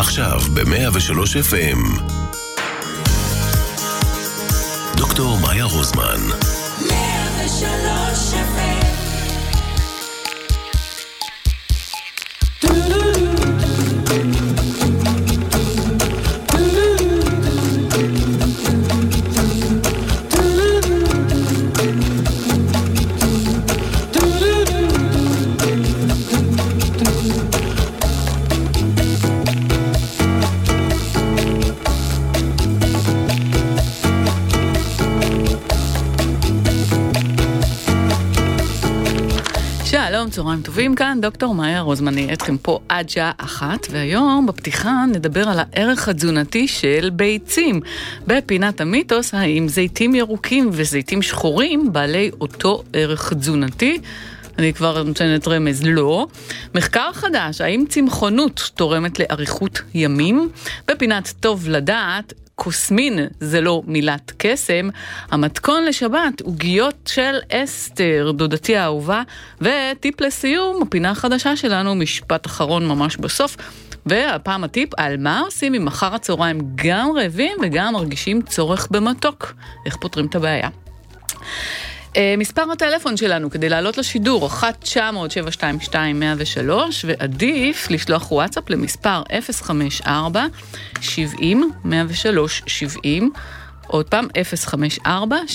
עכשיו ב-103 FM. דוקטור מאיה רוזמן. 103 FM. שלום, צהריים טובים, כאן דוקטור מאיה רוזמן, נהיה אתכם פה עד שעה 1, והיום בפתיחה נדבר על הערך התזונתי של ביצים. בפינת המיתוס, האם זיתים ירוקים וזיתים שחורים בעלי אותו ערך תזונתי? אני כבר נותנת רמז, לא. מחקר חדש, האם צמחונות תורמת לאריכות ימים? בפינת טוב לדעת, קוסמין זה לא מילת קסם, המתכון לשבת, עוגיות של אסתר, דודתי האהובה, וטיפ לסיום, הפינה החדשה שלנו, משפט אחרון ממש בסוף, והפעם הטיפ על מה עושים אם מחר הצהריים גם רעבים וגם מרגישים צורך במתוק. איך פותרים את הבעיה? מספר הטלפון שלנו כדי לעלות לשידור 1-900-722-103 ועדיף לשלוח וואטסאפ למספר 054-70-103-70 עוד פעם 054-70-103-70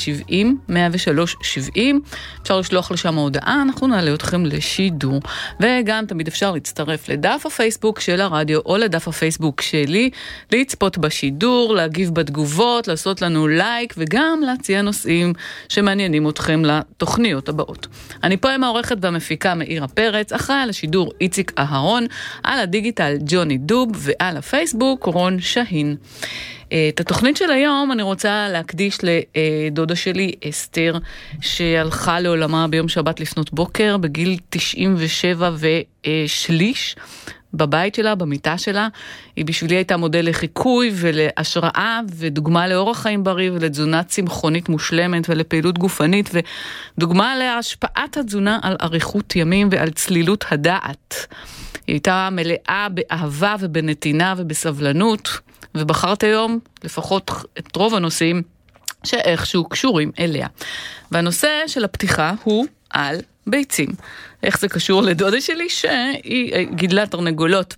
אפשר לשלוח לשם ההודעה, אנחנו נעלה אתכם לשידור וגם תמיד אפשר להצטרף לדף הפייסבוק של הרדיו או לדף הפייסבוק שלי, לצפות בשידור, להגיב בתגובות, לעשות לנו לייק וגם להציע נושאים שמעניינים אתכם לתוכניות הבאות. אני פה עם העורכת והמפיקה מאירה פרץ, אחראי על השידור איציק אהרון, על הדיגיטל ג'וני דוב ועל הפייסבוק רון שהין. את התוכנית של היום אני רוצה להקדיש לדודה שלי אסתר שהלכה לעולמה ביום שבת לפנות בוקר בגיל 97 ושליש בבית שלה, במיטה שלה. היא בשבילי הייתה מודל לחיקוי ולהשראה ודוגמה לאורח חיים בריא ולתזונה צמחונית מושלמת ולפעילות גופנית ודוגמה להשפעת התזונה על אריכות ימים ועל צלילות הדעת. היא הייתה מלאה באהבה ובנתינה ובסבלנות ובחרת היום לפחות את רוב הנושאים שאיכשהו קשורים אליה. והנושא של הפתיחה הוא על ביצים. איך זה קשור לדודה שלי שהיא גידלה תרנגולות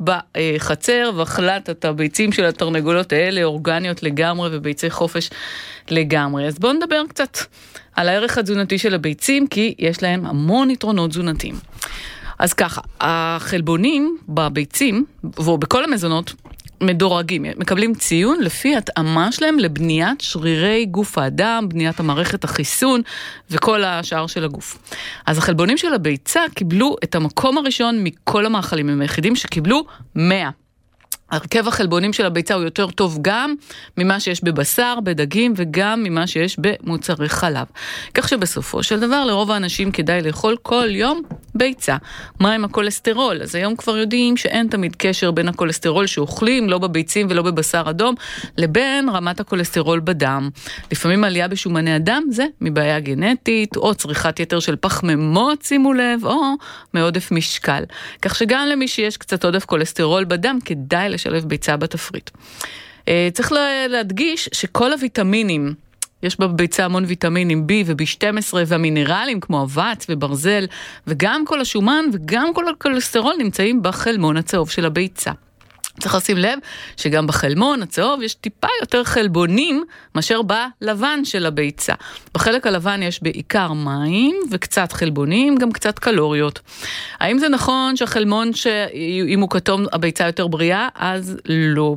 בחצר ואכלת את הביצים של התרנגולות האלה אורגניות לגמרי וביצי חופש לגמרי. אז בואו נדבר קצת על הערך התזונתי של הביצים כי יש להם המון יתרונות תזונתיים. אז ככה, החלבונים בביצים ובכל המזונות מדורגים, מקבלים ציון לפי התאמה שלהם לבניית שרירי גוף האדם, בניית המערכת החיסון וכל השאר של הגוף. אז החלבונים של הביצה קיבלו את המקום הראשון מכל המאכלים, הם היחידים שקיבלו 100. הרכב החלבונים של הביצה הוא יותר טוב גם ממה שיש בבשר, בדגים וגם ממה שיש במוצרי חלב. כך שבסופו של דבר לרוב האנשים כדאי לאכול כל יום ביצה. מה עם הקולסטרול? אז היום כבר יודעים שאין תמיד קשר בין הקולסטרול שאוכלים, לא בביצים ולא בבשר אדום, לבין רמת הקולסטרול בדם. לפעמים עלייה בשומני הדם זה מבעיה גנטית, או צריכת יתר של פחמימות, שימו לב, או מעודף משקל. כך שגם למי שיש קצת עודף קולסטרול בדם, כדאי לשלב ביצה בתפריט. צריך להדגיש שכל הוויטמינים, יש בביצה המון ויטמינים B ו-B12 והמינרלים כמו אבץ וברזל וגם כל השומן וגם כל הקולסטרול נמצאים בחלמון הצהוב של הביצה. צריך לשים לב שגם בחלמון הצהוב יש טיפה יותר חלבונים מאשר בלבן של הביצה. בחלק הלבן יש בעיקר מים וקצת חלבונים, גם קצת קלוריות. האם זה נכון שהחלמון שאם הוא כתום הביצה יותר בריאה? אז לא.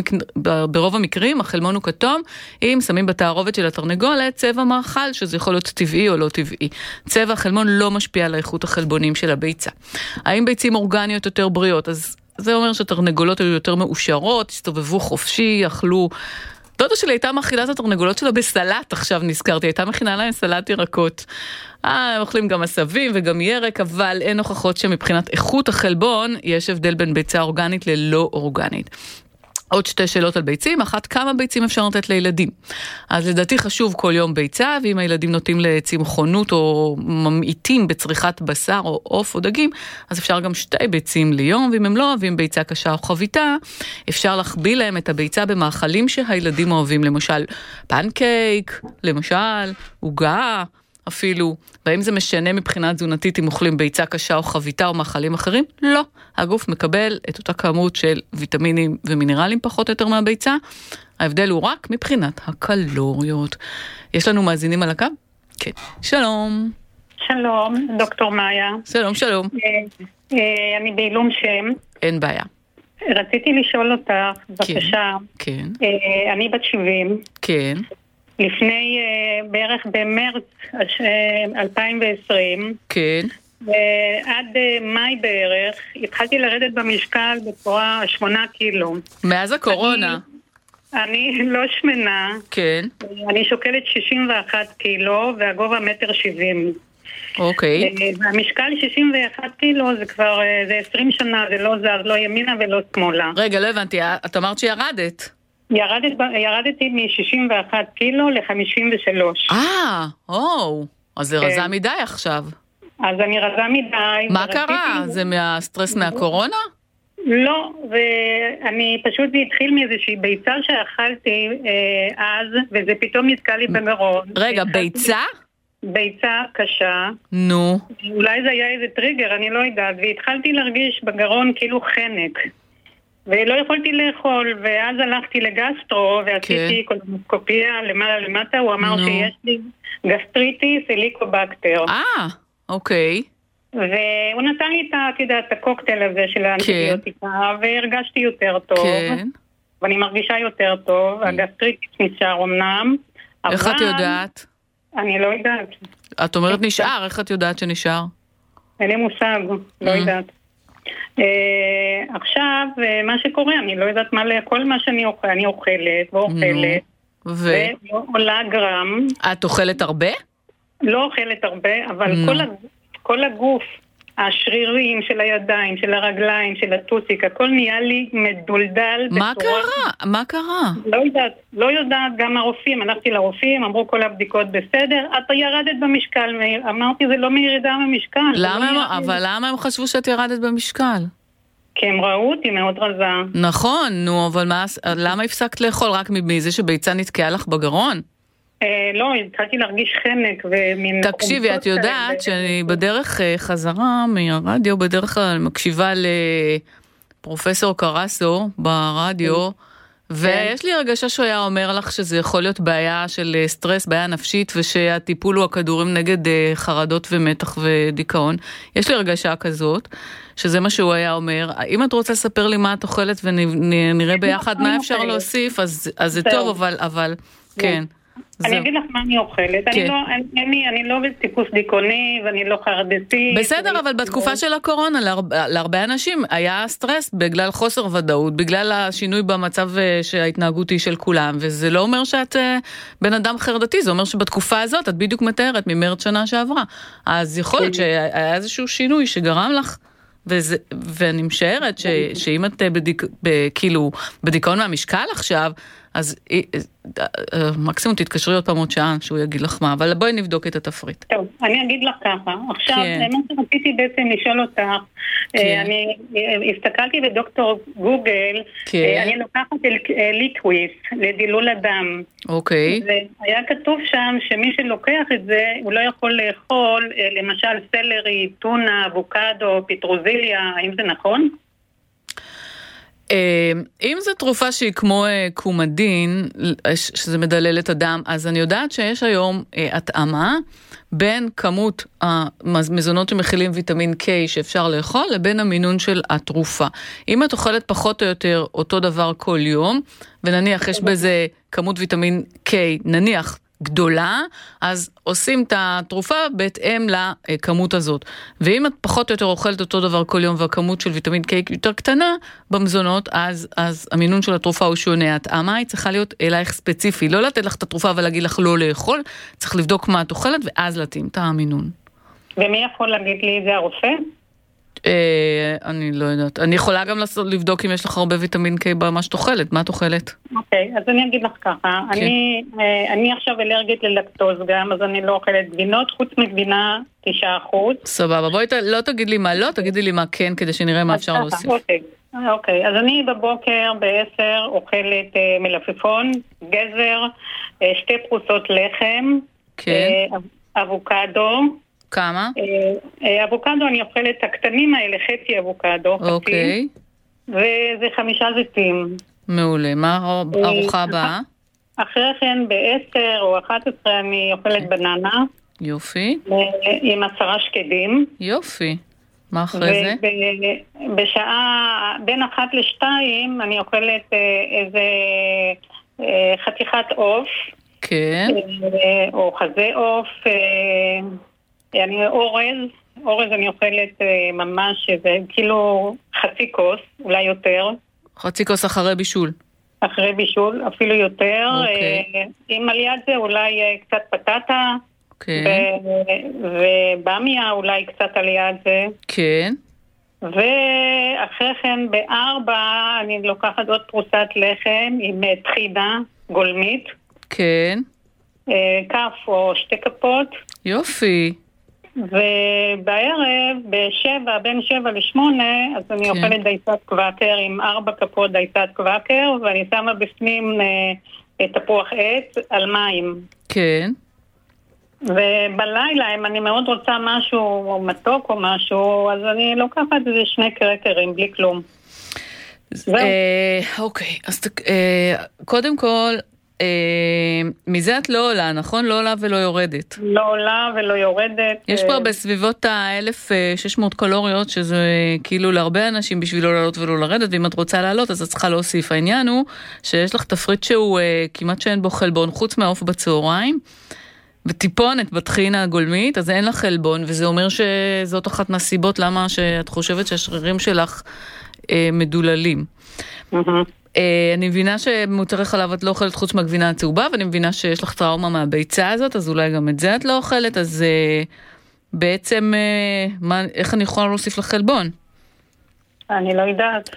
ברוב המקרים החלמון הוא כתום אם שמים בתערובת של התרנגולת צבע מאכל שזה יכול להיות טבעי או לא טבעי. צבע החלמון לא משפיע על איכות החלבונים של הביצה. האם ביצים אורגניות יותר בריאות? אז זה אומר שהתרנגולות היו יותר מאושרות, הסתובבו חופשי, אכלו. דודה שלי הייתה מכילה את התרנגולות שלה בסלט, עכשיו נזכרתי, הייתה מכינה להם סלט ירקות. הם אוכלים גם עשבים וגם ירק, אבל אין הוכחות שמבחינת איכות החלבון יש הבדל בין ביצה אורגנית ללא אורגנית. עוד 2 שאלות על ביצים, אחת, כמה ביצים אפשר לתת לילדים? אז לדעתי חשוב כל יום ביצה, ואם הילדים נוטים לצמחונות או ממעיטים בצריכת בשר או עוף או דגים, אז אפשר גם 2 ביצים ליום, ואם הם לא אוהבים ביצה קשה או חביתה, אפשר להחביא להם את הביצה במאכלים שהילדים אוהבים, למשל פנקייק, למשל עוגה, אפילו, והאם זה משנה מבחינה תזונתית אם אוכלים ביצה קשה או חביתה או מאכלים אחרים? לא. הגוף מקבל את אותה כמות של ויטמינים ומינרלים פחות או יותר מהביצה. ההבדל הוא רק מבחינת הקלוריות. יש לנו מאזינים על הקו? כן. שלום. שלום, דוקטור מאיה. שלום, שלום. אני בעילום שם. אין בעיה. רציתי לשאול אותך, בבקשה. כן. אני בת 70. כן. לפני בערך במרץ 2020, כן. עד מאי בערך, התחלתי לרדת במשקל בצורה 8 קילו. מאז הקורונה. אני לא שמנה. כן. אני שוקלת 61 קילו והגובה 1.70 מטר. אוקיי. והמשקל 61 קילו זה כבר, זה 20 שנה, זה לא זז, לא ימינה ולא שמאלה. רגע, לא הבנתי, את אמרת שירדת. ירדתי מ-61 קילו ל-53. אז זה רזה מדי עכשיו. אז אני רזה מדי. מה קרה? זה מהסטרס מהקורונה? לא, ואני פשוט זה התחיל מאיזושהי ביצה שאכלתי אז, וזה פתאום נתקע לי במרון. רגע, ביצה? ביצה קשה. נו. אולי זה היה איזה טריגר, אני לא יודעת, והתחלתי להרגיש בגרון כאילו חנק. ולא יכולתי לאכול, ואז הלכתי לגסטרו, ועשיתי קולונוסקופיה למעלה למטה, הוא אמר שיש לי גסטריטיס, הליקובקטר. אוקיי. והוא נתן לי את הקוקטייל הזה של האנטיביוטיקה, והרגשתי יותר טוב. ואני מרגישה יותר טוב, הגסטריטיס נשאר אמנם. איך את יודעת? אני לא יודעת. את אומרת נשאר, איך את יודעת שנשאר? אין לי מושג, לא יודעת. עכשיו, מה שקורה, אני לא יודעת מה לאכול מה שאני אוכל, אני אוכלת ואוכלת, ועולה גרם. את אוכלת הרבה? לא אוכלת הרבה, אבל כל הגוף, השרירים של הידיים, של הרגליים, של הטוסיק, הכל נהיה לי מדולדל. מה קרה? מה קרה? לא יודעת, גם הרופאים, הלכתי לרופאים, אמרו כל הבדיקות בסדר, את ירדת במשקל, אמרתי זה לא מירידה במשקל. אבל למה הם חשבו שאת ירדת במשקל? כי הם ראו אותי מאוד רזה. נכון, נו, אבל למה הפסקת לאכול? רק מזה שביצה נתקעה לך בגרון? לא, התחלתי להרגיש חנק ומין... תקשיבי, את יודעת שאני בדרך חזרה מהרדיו, בדרך כלל מקשיבה לפרופסור קרסו ברדיו, ויש לי הרגשה שהוא היה אומר לך שזה יכול להיות בעיה של סטרס, בעיה נפשית, ושהטיפול הוא הכדורים נגד חרדות ומתח ודיכאון. יש לי הרגשה כזאת, שזה מה שהוא היה אומר. אם את רוצה לספר לי מה את אוכלת ונראה ביחד מה אפשר להוסיף, אז זה טוב, אבל כן. אני אגיד לך מה אני אוכלת, אני לא בטיפוס דיכאוני ואני לא חרדתי. בסדר, אבל בתקופה של הקורונה להרבה אנשים היה סטרס בגלל חוסר ודאות, בגלל השינוי במצב שההתנהגותי של כולם, וזה לא אומר שאת בן אדם חרדתי, זה אומר שבתקופה הזאת את בדיוק מתארת ממרץ שנה שעברה, אז יכול להיות שהיה איזשהו שינוי שגרם לך, ואני משערת שאם את כאילו בדיכאון מהמשקל עכשיו, אז מקסימום תתקשרי עוד פעם עוד שעה שהוא יגיד לך מה, אבל בואי נבדוק את התפריט. טוב, אני אגיד לך ככה. עכשיו, מה שרציתי בעצם לשאול אותך, אני הסתכלתי בדוקטור גוגל, אני לוקחת ליקוויס לדילול הדם. אוקיי. והיה כתוב שם שמי שלוקח את זה, הוא לא יכול לאכול, למשל סלרי, טונה, אבוקדו, פטרוזיליה, האם זה נכון? אם זו תרופה שהיא כמו קומדין, שזה מדלל את הדם, אז אני יודעת שיש היום התאמה בין כמות המזונות שמכילים ויטמין K שאפשר לאכול, לבין המינון של התרופה. אם את אוכלת פחות או יותר אותו דבר כל יום, ונניח יש בזה כמות ויטמין K, נניח גדולה, אז עושים את התרופה בהתאם לכמות הזאת. ואם את פחות או יותר אוכלת אותו דבר כל יום, והכמות של ויטמין K יותר קטנה במזונות, אז המינון של התרופה הוא שונה. התאמה היא צריכה להיות אלייך ספציפי. לא לתת לך את התרופה ולהגיד לך לא לאכול, צריך לבדוק מה את אוכלת, ואז להתאים את המינון. ומי יכול להגיד לי, זה הרופא? אני לא יודעת. אני יכולה גם לבדוק אם יש לך הרבה ויטמין K במה שאת אוכלת. מה את אוכלת? אוקיי, אז אני אגיד לך ככה. אני עכשיו אלרגית ללקטוז גם, אז אני לא אוכלת גבינות, חוץ מגבינה 9%. סבבה, בואי לא תגיד לי מה לא, תגידי לי מה כן, כדי שנראה מה אפשר להוסיף. אוקיי, אז אני בבוקר ב10 אוכלת מלפפון, גזר, 2 פרוסות לחם, אבוקדו. כמה? אבוקדו אני אוכלת הקטנים האלה, חצי אבוקדו. אוקיי. וזה 5 זיתים. מעולה. מה הארוחה הבאה? אחרי כן ב10 או 11 אני אוכלת בננה. יופי. עם 10 שקדים. יופי. מה אחרי זה? בשעה בין 1 ל-2 אני אוכלת איזה חתיכת עוף. כן. או חזה עוף. אורז אני אוכלת ממש, זה כאילו חצי כוס, אולי יותר. חצי כוס אחרי בישול. אחרי בישול, אפילו יותר. עם על יד זה אולי קצת פטטה. ובאמיה אולי קצת על יד זה. כן. ואחרי כן ב4 אני לוקחת עוד פרוסת לחם עם טחינה גולמית. כן. כף או 2 כפות. יופי. ובערב, בין 7 ל-8, אז אני אוכלת דייסת קוואקר עם 4 כפות דייסת קוואקר, ואני שמה בפנים תפוח עץ על מים. כן. ובלילה, אם אני מאוד רוצה משהו מתוק או משהו, אז אני לוקחת איזה 2 קרקרים בלי כלום. אוקיי, אז קודם כל, מזה את לא עולה, נכון? לא עולה ולא יורדת. לא עולה ולא יורדת. יש פה בסביבות ה-1600 קלוריות, שזה כאילו להרבה אנשים בשביל לא לעלות ולא לרדת, ואם את רוצה לעלות אז את צריכה להוסיף. העניין הוא שיש לך תפריט שהוא כמעט שאין בו חלבון, חוץ מהעוף בצהריים, וטיפונת בטחינה הגולמית, אז אין לך חלבון, וזה אומר שזאת אחת מהסיבות למה שאת חושבת שהשרירים שלך מדוללים. אני מבינה שמוצרי חלב את לא אוכלת חוץ מהגבינה הצהובה, ואני מבינה שיש לך טראומה מהביצה הזאת, אז אולי גם את זה את לא אוכלת, אז בעצם איך אני יכולה להוסיף לך חלבון? אני לא יודעת.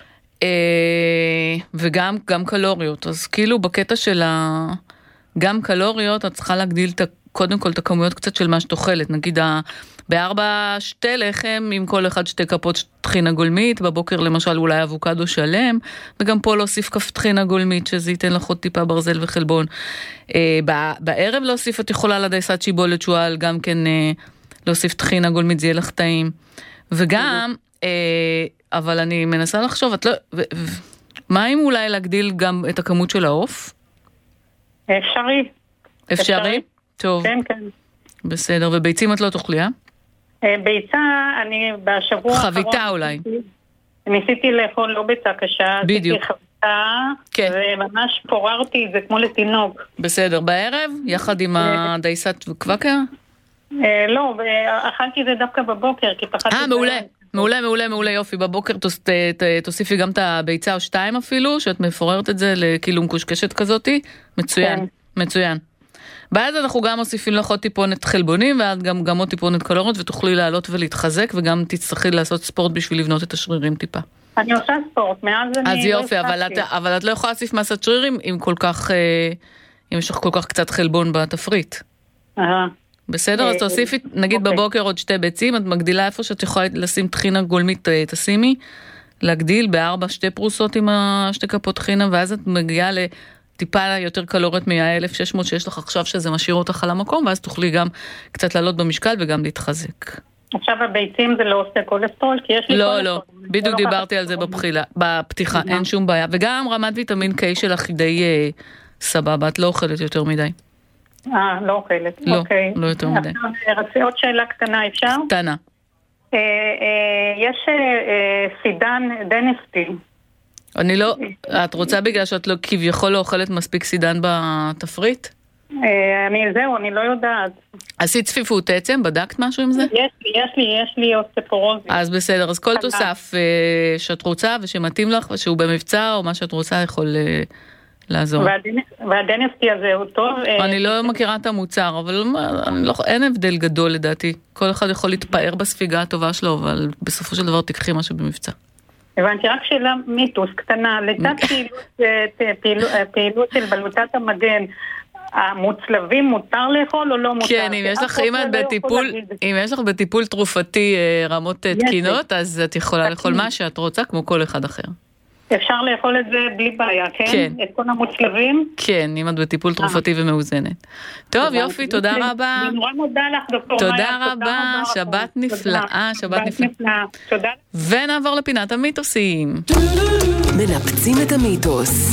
וגם קלוריות, אז כאילו בקטע של גם קלוריות, את צריכה להגדיל קודם כל את הכמויות קצת של מה שאת אוכלת, נגיד ב4 2 לחם, עם כל אחד 2 כפות טחינה גולמית, בבוקר למשל אולי אבוקדו שלם, וגם פה להוסיף כף טחינה גולמית, שזה ייתן לך עוד טיפה ברזל וחלבון. בערב להוסיף, את יכולה לדייסת שיבולת שואל, גם כן להוסיף טחינה גולמית, זה יהיה לך טעים. וגם, אבל אני מנסה לחשוב, מה אם אולי להגדיל גם את הכמות של העוף? אפשרי. אפשרי? טוב. כן, כן. בסדר, וביצים את לא תאכלי, ביצה, אני בשבוע האחרון... חביתה אולי. ניסיתי לאכול לא ביצה קשה. בדיוק. כן. וממש פוררתי את זה כמו לתינוק. בסדר, בערב? יחד עם הדייסת קוואקר? לא, אכלתי את זה דווקא בבוקר, כי פחדתי... מעולה, יופי. בבוקר תוסיפי גם את הביצה או 2 אפילו, שאת מפוררת את זה לכאילו מקושקשת כזאת. מצוין. בעד אנחנו גם מוסיפים לך עוד טיפונת חלבונים, ועד גם עוד טיפונת קלוריות, ותוכלי לעלות ולהתחזק, וגם תצטרכי לעשות ספורט בשביל לבנות את השרירים טיפה. אני עושה ספורט, מאז אני... אז יופי, אבל את לא יכולה להוסיף מסת שרירים, אם יש לך כל כך קצת חלבון בתפריט. בסדר, אז תוסיפי, נגיד בבוקר עוד 2 ביצים, את מגדילה איפה שאת יכולה לשים טחינה גולמית, תשימי, להגדיל ב4 2 פרוסות עם 2 כפות טחינה, ואז את מגיעה טיפה יותר קלוריות מה-1600 שיש לך עכשיו, שזה משאיר אותך על המקום, ואז תוכלי גם קצת לעלות במשקל וגם להתחזק. עכשיו הביצים זה לא עושה קולסטרול, כי יש לי קולסטרול. לא, בדיוק דיברתי על זה בפתיחה, אין שום בעיה. וגם רמת ויטמין K שלך די סבבה, את לא אוכלת יותר מדי. לא אוכלת, אוקיי. לא יותר מדי. רצה עוד שאלה קטנה, אפשר? קטנה. יש סידן דנסטי. אני לא, את רוצה בגלל שאת לא כביכול לא אוכלת מספיק סידן בתפריט? אני לא יודעת. עשית צפיפות עצם? בדקת משהו עם זה? יש לי אוסטפורוזיס. אז בסדר, אז כל תוסף שאת רוצה ושמתאים לך ושהוא במבצע או מה שאת רוצה יכול לעזור. והדנסטי הזה הוא טוב? אני לא מכירה את המוצר, אבל אין הבדל גדול לדעתי. כל אחד יכול להתפאר בספיגה הטובה שלו, אבל בסופו של דבר תקחי משהו במבצע. הבנתי, רק שאלה מיתוס קטנה, לצד פעילות של בלוטת המגן, המוצלבים מותר לאכול או לא מותר? כן, אם יש לך בטיפול תרופתי רמות תקינות, אז את יכולה לאכול מה שאת רוצה, כמו כל אחד אחר. אפשר לאכול את זה בלי בעיה, כן? כן. את כל המוצלבים? כן, אם את בטיפול תרופתי ומאוזנת. טוב, יופי, תודה רבה. אני נורא מודה לך, דוקטור מאיה. תודה רבה, שבת נפלאה, שבת נפלאה. תודה. ונעבור לפינת המיתוסים. מנפצים את המיתוס.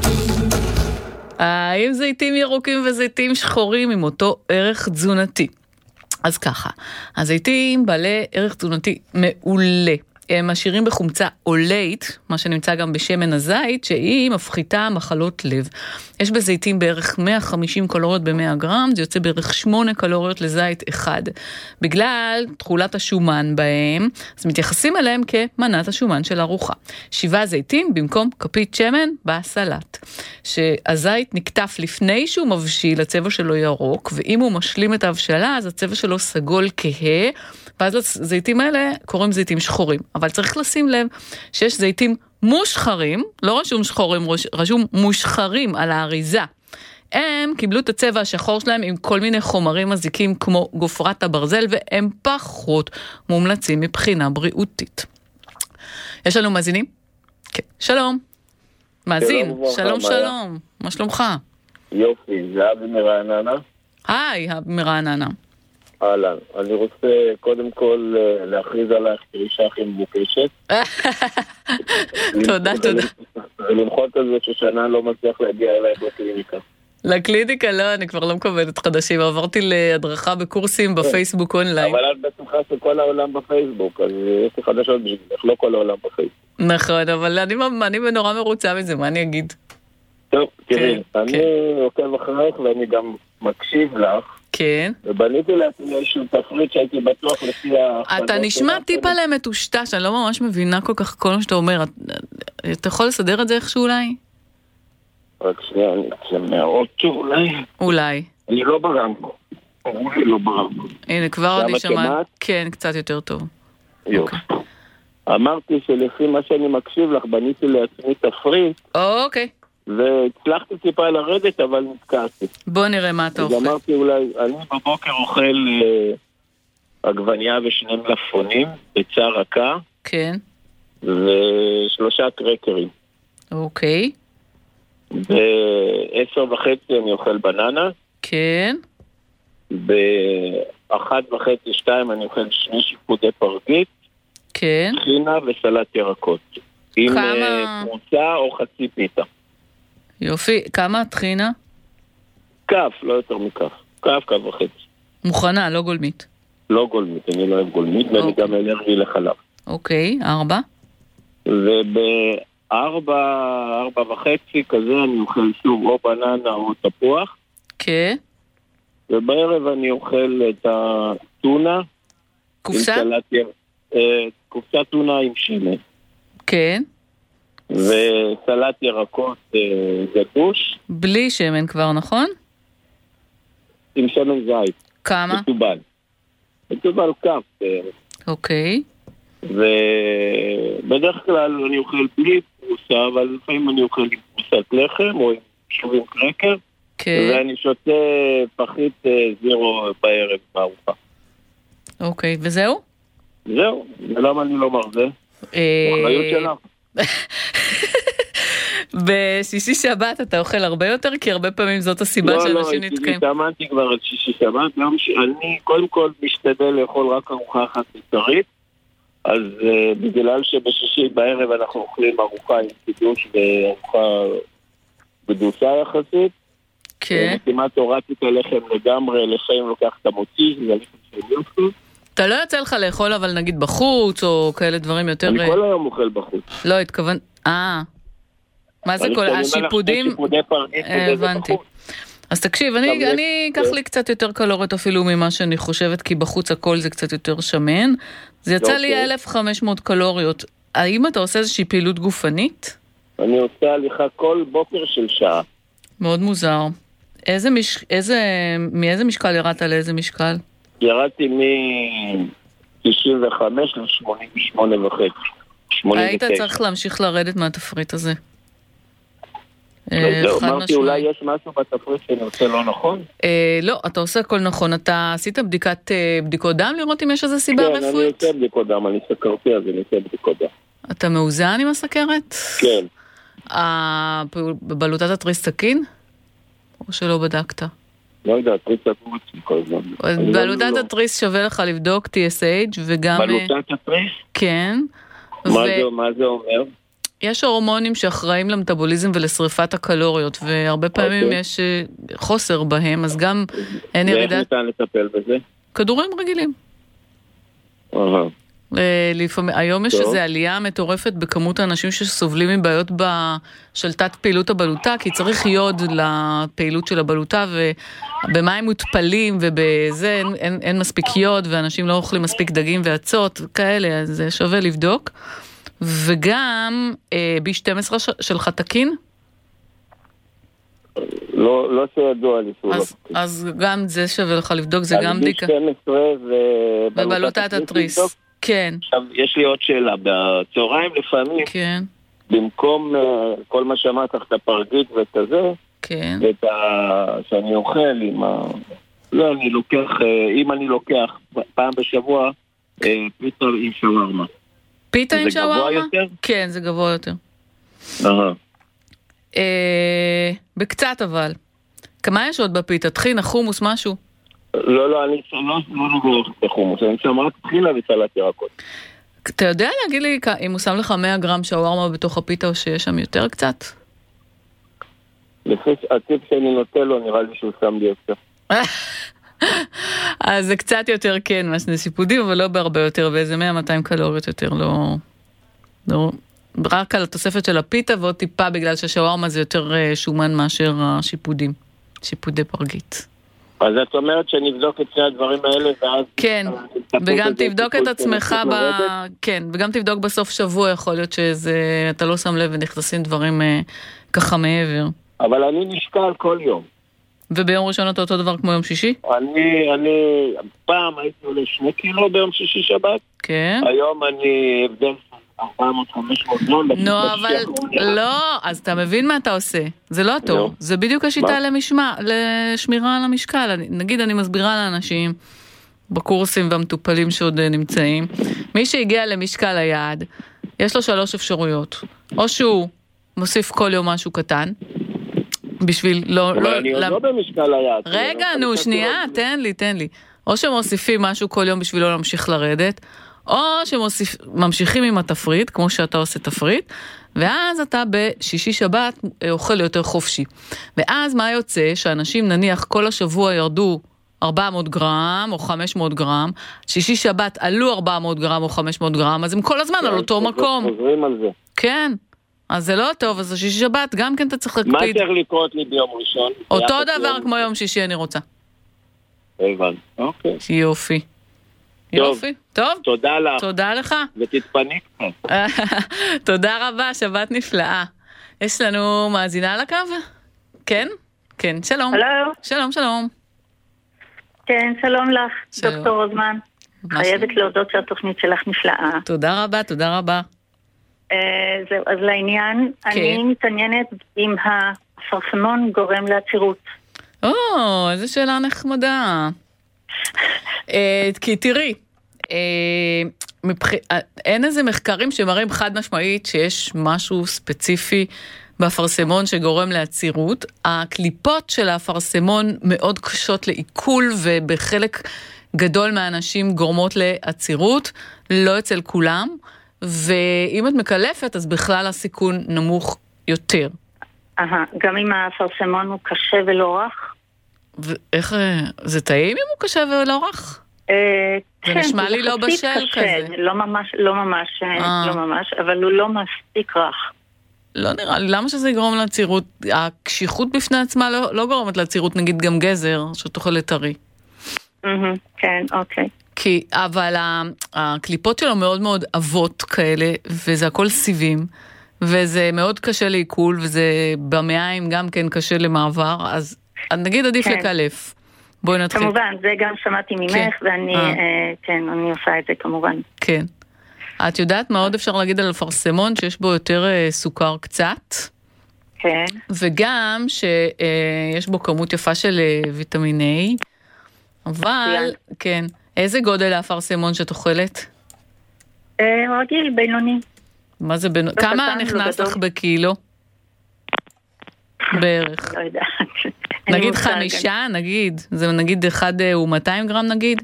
האם זיתים ירוקים וזיתים שחורים עם אותו ערך תזונתי? אז ככה, הזיתים בעלי ערך תזונתי מעולה. הם עשירים בחומצה אולית, מה שנמצא גם בשמן הזית, שהיא מפחיתה מחלות לב. יש בזיתים בערך 150 קלוריות ב-100 גרם, זה יוצא בערך 8 קלוריות לזית אחד. בגלל תכולת השומן בהם, אז מתייחסים אליהם כמנת השומן של ארוחה. 7 זיתים במקום כפית שמן בסלט. שהזית נקטף לפני שהוא מבשיל, הצבע שלו ירוק, ואם הוא משלים את ההבשלה, אז הצבע שלו סגול כהה, ואז לזיתים האלה קוראים זיתים שחורים. אבל צריך לשים לב שיש זיתים מושחרים, לא רשום שחורים, רשום מושחרים על האריזה. הם קיבלו את הצבע השחור שלהם עם כל מיני חומרים מזיקים כמו גופרת הברזל, והם פחות מומלצים מבחינה בריאותית. יש לנו מאזינים? כן. שלום. מאזין. שלום, שלום. מה שלומך? יופי, זה אבי מרעננה. היי, אבי מרעננה. אהלן, אני רוצה קודם כל להכריז עלייך כאישה הכי מבוקשת. תודה, תודה. ולמחות על זה ששנה לא מצליח להגיע אלייך לקליניקה. לקליניקה לא, אני כבר לא מקבלת חדשים, עברתי להדרכה בקורסים בפייסבוק אונליין. אבל את בטוחה שכל העולם בפייסבוק, אז יש לי חדשות בשבילך, לא כל העולם בפייסבוק. נכון, אבל אני נורא מרוצה מזה, מה אני אגיד? טוב, תראי, אני עוקב אחריך ואני גם מקשיב לך. כן. ובניתי לעצמי איזשהו תפריט שהייתי בטוח לפי אתה נשמע טיפה למטושטש, אני לא ממש מבינה כל כך כל מה שאתה אומר. אתה יכול לסדר את זה איכשהו אולי? רק שנייה, אני אצמע אולי. אולי. אני לא ברמקו. אני לא ברמקו. הנה, כבר אני שמעת. כן, קצת יותר טוב. יופי. אמרתי שלפי מה שאני מקשיב לך, בניתי לעצמי תפריט. אוקיי. והצלחתי טיפה לרדת, אבל נתקעתי. בוא נראה מה אתה אוכל. אז אמרתי אולי, אני בבוקר אוכל עגבניה ושני מלפפונים, ביצה רכה. כן. ו3 קרקרים. אוקיי. ב10:30 אני אוכל בננה. כן. ב1:30-2 אני אוכל 2 שיפודי פרגית. כן. טחינה וסלט ירקות. עם פרוסה או חצי פיתה. יופי, כמה טחינה? כף, לא יותר מכף. כף וחצי. מוכנה, לא גולמית. לא גולמית, אני לא אוהב גולמית, ואני גם אלרגי לחלב. אוקיי, 4? וב4:30 כזה אני אוכל שוב או בננה או תפוח. כן. ובערב אני אוכל את הטונה. קופסה? קופסה טונה עם שמן. כן. וסלט ירקות גדוש. בלי שמן כבר, נכון? עם שמן זית. כמה? מטובל כף. אוקיי. ובדרך כלל אני אוכל בלי פרוסה, אבל לפעמים אני אוכל עם פרוסת לחם או עם שובים קרקר. כן. ואני שותה פחית זירו בערב בארוחה. אוקיי, וזהו? זהו, ולמה אני לא מרזה? אחריות שלך. בשישי שבת אתה אוכל הרבה יותר, כי הרבה פעמים זאת הסיבה שאנשים נתקעים. לא, התאמנתי כבר על שישי שבת, אני קודם כל משתדל לאכול רק ארוחה אחת עיקרית, אז בגלל שבשישי בערב אנחנו אוכלים ארוחה עם קידוש וארוחה בדוסה יחסית, כן. כמעט הורדתי את הלחם לגמרי, לפעמים לוקח את המוציא, זה לחם שאני אוכל. אתה לא יוצא לך לאכול אבל נגיד בחוץ או כאלה דברים יותר... אני כל היום אוכל בחוץ. לא, התכוון... מה זה כל... השיפודים... הבנתי. אז תקשיב, אני אקח לי קצת יותר קלוריות אפילו ממה שאני חושבת, כי בחוץ הכל זה קצת יותר שמן. זה יצא לי 1500 קלוריות. האם אתה עושה איזושהי פעילות גופנית? אני עושה הליכה כל בוקר של שעה. מאוד מוזר. מאיזה משקל ירדת לאיזה משקל? ירדתי מ-95 ל-88.5. היית צריך להמשיך לרדת מהתפריט הזה. אמרתי, אולי יש משהו בתפריט שאני עושה לא נכון? לא, אתה עושה הכל נכון. אתה עשית בדיקות דם לראות אם יש איזו סיבה רפואית? כן, אני עושה בדיקות דם, אני סקרתי, אז אני עושה בדיקות דם. אתה מאוזן עם הסכרת? כן. בבלוטת התריס תקין? או שלא בדקת? לא יודע, התריס תקין כל הזמן. בלוטת התריס שווה לך לבדוק TSH וגם... בלוטת התריס? כן. מה זה אומר? יש הורמונים שאחראים למטאבוליזם ולשריפת הקלוריות, והרבה פעמים יש חוסר בהם, אז גם אין ירידת... ואיך ניתן לטפל בזה? כדורים רגילים. היום יש איזו עלייה מטורפת בכמות האנשים שסובלים מבעיות של תת פעילות הבלוטה, כי צריך יוד לפעילות של הבלוטה, ובמים מוטפלים ובזה אין מספיק יוד, ואנשים לא אוכלים מספיק דגים ועצות, כאלה, אז זה שווה לבדוק. וגם B12 שלך תקין? לא שידוע לי שהוא לא תקין. אז גם זה שווה לך לבדוק, זה גם בדיקה. B12 ובלוטת התריס. כן. עכשיו, יש לי עוד שאלה. בצהריים לפעמים, כן. במקום כל מה שאמרת, את הפרגית ואת הזה, כן. ואת שאני אוכל לא, אני לוקח, אם אני לוקח פעם בשבוע, פיתה עם שווארמה. פיתה עם שווארמה? זה גבוה יותר? כן, זה גבוה יותר. בקצת אבל. כמה יש עוד בפיתה? טחינה, חומוס, משהו? לא, אני לא נוגע בחומוס. אני שם רק טחינה וסלט ירקות. אתה יודע להגיד לי אם הוא שם לך 100 גרם שווארמה בתוך הפיתה או שיש שם יותר קצת? לפי הטיפ שאני נוטה לו, נראה לי שהוא שם לי יותר. אז זה קצת יותר כן, מה שני שיפודים, אבל לא בהרבה יותר, ואיזה 100-200 קלוריות יותר, לא, רק על התוספת של הפיתה, ועוד טיפה בגלל שהשווארמה זה יותר שומן מאשר השיפודים, שיפודי פרגית. אז את אומרת שנבדוק את שני הדברים האלה, ואז... כן, וגם תבדוק את עצמך, כן, וגם תבדוק בסוף שבוע, יכול להיות שאתה לא שם לב ונכנסים דברים ככה מעבר. אבל אני נשקל כל יום. וביום ראשון אתה אותו דבר כמו יום שישי? אני פעם הייתי עולה 2 קילו ביום שישי שבת. כן. היום אני הבדל 400-500 גרם. נו, אבל לא, אז אתה מבין מה אתה עושה. זה לא טוב. זה בדיוק השיטה לשמירה על המשקל. נגיד אני מסבירה לאנשים בקורסים והמטופלים שעוד נמצאים. מי שהגיע למשקל היעד, יש לו 3 אפשרויות. או שהוא מוסיף כל יום משהו קטן, בשביל לא... אבל אני לא במשקל היעד. רגע, נו, שנייה, תן לי. או שמוסיפים משהו כל יום בשביל לא להמשיך לרדת, או שממשיכים עם התפריט, כמו שאתה עושה תפריט, ואז אתה בשישי שבת אוכל יותר חופשי. ואז מה יוצא? שאנשים נניח כל השבוע ירדו 400 גרם או 500 גרם, שישי שבת עלו 400 גרם או 500 גרם, אז הם כל הזמן על אותו מקום. חוזרים על זה. כן. אז זה לא טוב, אז השישי שבת גם כן אתה צריך להקפיד. מה צריך לקרות לי ביום ראשון? אותו דבר כמו יום שישי אני רוצה. הבנתי, אוקיי. יופי. יופי, טוב. תודה לך. תודה לך. ותתפני קצת. תודה רבה, שבת נפלאה. יש לנו מאזינה על הקו? כן? כן, שלום. שלום. שלום. כן, שלום לך, דוקטור רוזמן. חייבת להודות שהתוכנית שלך נפלאה. תודה רבה. זהו, אז לעניין, אני מתעניינת אם הפרסמון גורם לעצירות. איזו שאלה נחמדה. כי תראי, אין איזה מחקרים שמראים חד משמעית שיש משהו ספציפי בפרסמון שגורם לעצירות. הקליפות של הפרסמון מאוד קשות לעיכול, ובחלק גדול מהאנשים גורמות לעצירות, לא אצל כולם. ואם את מקלפת, אז בכלל הסיכון נמוך יותר. גם אם הפרסמון הוא קשה ולא רך? ואיך, זה טעים אם הוא קשה ולא רך? זה נשמע לי לא בשל כזה. לא ממש, אבל הוא לא מספיק רך. לא נראה לי, למה שזה יגרום לעצירות? הקשיחות בפני עצמה לא גורמת לעצירות, נגיד גם גזר, שתאכל לטרי. כן, אוקיי. אבל הקליפות שלו מאוד מאוד אבות כאלה, וזה הכל סיבים, וזה מאוד קשה לעיכול, וזה במעיים גם כן קשה למעבר, אז נגיד עדיף לקלף. בואי נתחיל. כמובן, זה גם שמעתי ממך, ואני אני עושה את זה כמובן. כן. את יודעת מה עוד אפשר להגיד על אפרסמון, שיש בו יותר סוכר קצת? כן. וגם שיש בו כמות יפה של ויטמין A, אבל, כן, איזה גודל האפרסמון שאת אוכלת? רגיל, בינוני. מה זה בינוני? כמה נכנס לך בקילו? בערך. לא יודעת. נגיד 5, נגיד, זה נגיד 1 ו200 גרם נגיד?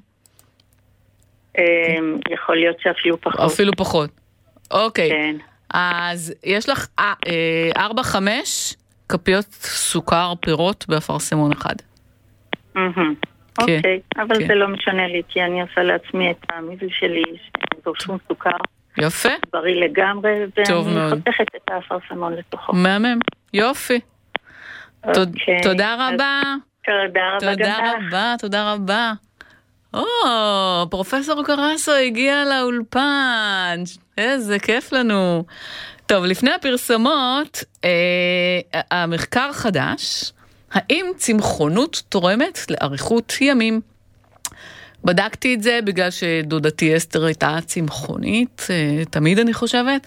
יכול להיות שאפילו פחות. אפילו פחות. אוקיי. כן. אז יש לך 4-5 כפיות סוכר פירות באפרסמון אחד. אוקיי, אבל זה לא משנה לי, כי אני עושה לעצמי את המיזוג שלי, שאין שום סוכר. יפה. בריא לגמרי, ואני חותכת את האפרסמון לתוכו. מהמם, יופי. תודה רבה. תודה רבה. פרופסור קרסו הגיע לאולפן, איזה כיף לנו. טוב, לפני הפרסומות, המחקר חדש, האם צמחונות תורמת לאריכות ימים? בדקתי את זה בגלל שדודתי אסתר הייתה צמחונית, תמיד אני חושבת,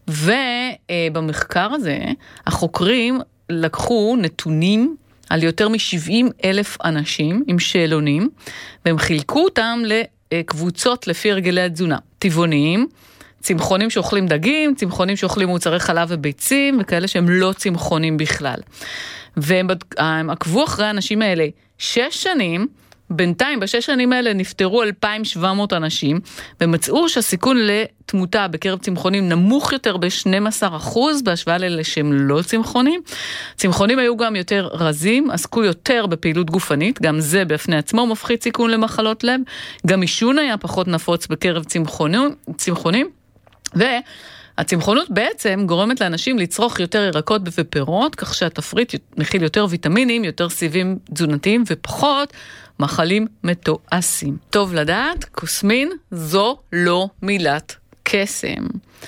ובמחקר הזה החוקרים לקחו נתונים על יותר מ-70,000 אנשים עם שאלונים, והם חילקו אותם לקבוצות לפי הרגלי התזונה. טבעוניים, צמחונים שאוכלים דגים, צמחונים שאוכלים מוצרי חלב וביצים, וכאלה שהם לא צמחונים בכלל. והם עקבו אחרי האנשים האלה 6 שנים, בינתיים ב6 שנים האלה נפטרו 2,700 אנשים, ומצאו שהסיכון לתמותה בקרב צמחונים נמוך יותר ב-12% בהשוואה לאלה שהם לא צמחונים. צמחונים היו גם יותר רזים, עסקו יותר בפעילות גופנית, גם זה בפני עצמו מפחית סיכון למחלות לב, גם עישון היה פחות נפוץ בקרב צמחונים, והצמחונות בעצם גורמת לאנשים לצרוך יותר ירקות ופירות, כך שהתפריט מכיל יותר ויטמינים, יותר סיבים תזונתיים ופחות מחלים מתועשים. טוב לדעת, קוסמין זו לא מילת קסם.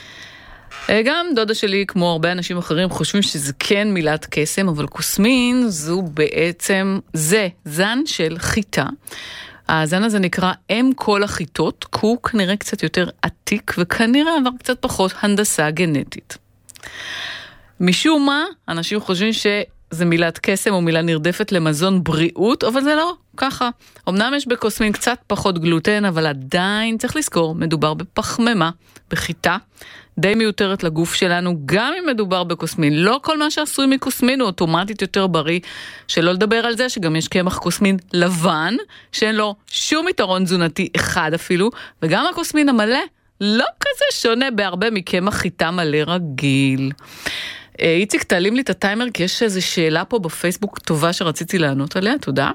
גם דודה שלי, כמו הרבה אנשים אחרים, חושבים שזה כן מילת קסם, אבל קוסמין זו בעצם, זה זן של חיטה. הזן הזה נקרא אם כל החיטות, כי הוא כנראה קצת יותר עתיק, וכנראה עבר קצת פחות הנדסה גנטית. משום מה, אנשים חושבים שזה מילת קסם או מילה נרדפת למזון בריאות, אבל זה לא ככה. אמנם יש בקוסמין קצת פחות גלוטן, אבל עדיין צריך לזכור, מדובר בפחמימה, בחיטה, די מיותרת לגוף שלנו, גם אם מדובר בקוסמין. לא כל מה שעשוי מקוסמין הוא אוטומטית יותר בריא, שלא לדבר על זה שגם יש קמח קוסמין לבן, שאין לו שום יתרון תזונתי אחד אפילו, וגם הקוסמין המלא לא כזה שונה בהרבה מקמח חיטה מלא רגיל. איציק, תעלים לי את הטיימר, כי יש איזו שאלה פה בפייסבוק טובה שרציתי לענות עליה, תודה.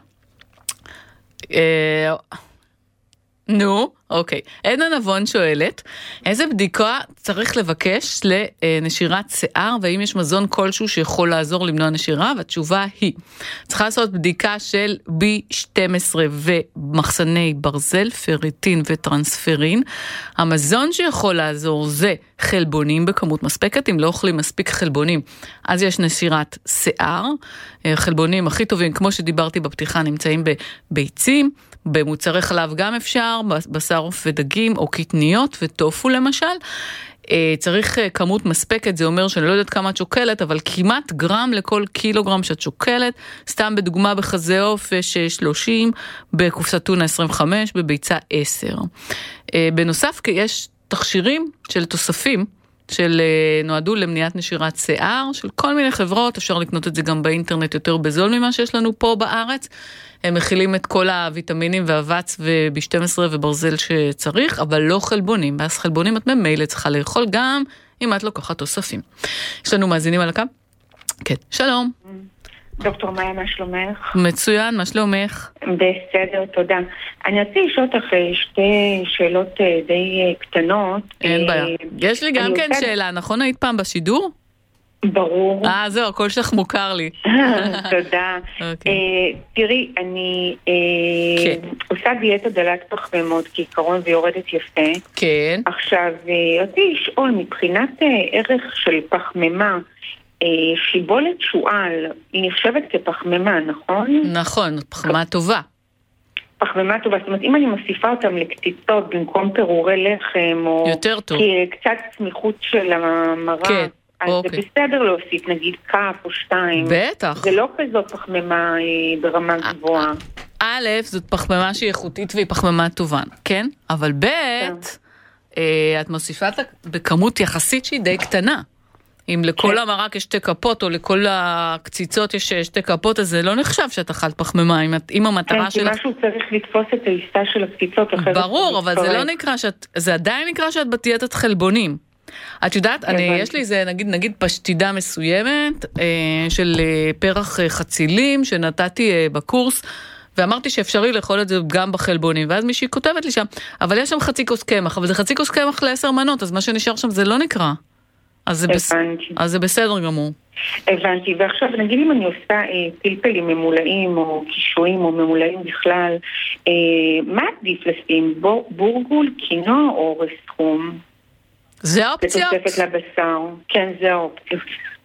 נו, אוקיי. עדנה נבון שואלת, איזה בדיקה צריך לבקש לנשירת שיער, והאם יש מזון כלשהו שיכול לעזור למנוע נשירה? והתשובה היא, צריכה לעשות בדיקה של B12 ומחסני ברזל, פריטין וטרנספרין. המזון שיכול לעזור זה חלבונים בכמות מספקת, אם לא אוכלים מספיק חלבונים, אז יש נשירת שיער. חלבונים הכי טובים, כמו שדיברתי בפתיחה, נמצאים בביצים, במוצרי חלב גם אפשר, בשר עוף ודגים או קטניות וטופו למשל. צריך כמות מספקת, זה אומר שאני לא יודעת כמה את שוקלת, אבל כמעט גרם לכל קילוגרם שאת שוקלת. סתם בדוגמה, בחזה עוף יש 30, בקופסת טונה 25, בביצה 10. בנוסף, יש תכשירים של תוספים, נועדו למניעת נשירת שיער, של כל מיני חברות, אפשר לקנות את זה גם באינטרנט יותר בזול ממה שיש לנו פה בארץ. הם מכילים את כל הוויטמינים והוואץ וב-12 וברזל שצריך, אבל לא חלבונים. ואז חלבונים את ממילא צריכה לאכול גם אם את לוקחת תוספים. יש לנו מאזינים על הקו? כן, שלום. דוקטור מאיה, מה שלומך? מצוין, מה שלומך? בסדר, תודה. אני רוצה לשאול אותך 2 שאלות די קטנות. אין בעיה. יש לי גם כן שאלה, נכון היית פעם בשידור? ברור. זהו, הכל שלך מוכר לי. תודה. תראי, אני עושה דיאטה דלת פחמימות כעיקרון ויורדת יפה. כן. עכשיו, רציתי לשאול, מבחינת ערך של פחמימה, שיבולת שועל, היא נחשבת כפחמימה, נכון? נכון, פחמימה טובה. פחמימה טובה, זאת אומרת, אם אני מוסיפה אותם לקציצות במקום פירורי לחם, או יותר טוב. קצת סמיכות של המראה, כן. אז זה בסדר להוסיף, נגיד כף או 2. בטח. זה לא כזאת פחמימה ברמה גבוהה. א', זאת פחמימה שהיא איכותית והיא פחמימה טובה, כן? אבל ב', את מוסיפה בכמות יחסית שהיא די קטנה. אם לכל המרק יש 2 כפות, או לכל הקציצות יש 2 כפות, אז זה לא נחשב שאת אכלת פחמימה, אם המטרה שלך... כן, כי משהו צריך לתפוס את העיסה של הקציצות. ברור, אבל זה לא נקרא זה עדיין נקרא שאת בדיאטת חלבונים. את יודעת, יש לי איזה, נגיד פשטידה מסוימת, של פרח חצילים, שנתתי בקורס, ואמרתי שאפשרי לאכול את זה גם בחלבונים, ואז מישהי כותבת לי שם, אבל יש שם חצי כוס קמח, אבל זה חצי כוס קמח ל10 מנות, אז מה שנשאר שם זה לא נקרא. אז זה בסדר גמור. הבנתי, ועכשיו נגיד אם אני עושה פלפלים ממולאים או קישואים או ממולאים בכלל, מה עדיף לשים? בורגול, קינוע או רסכום? זה האופציות? בתוספת לבשר. כן, זה האופציות.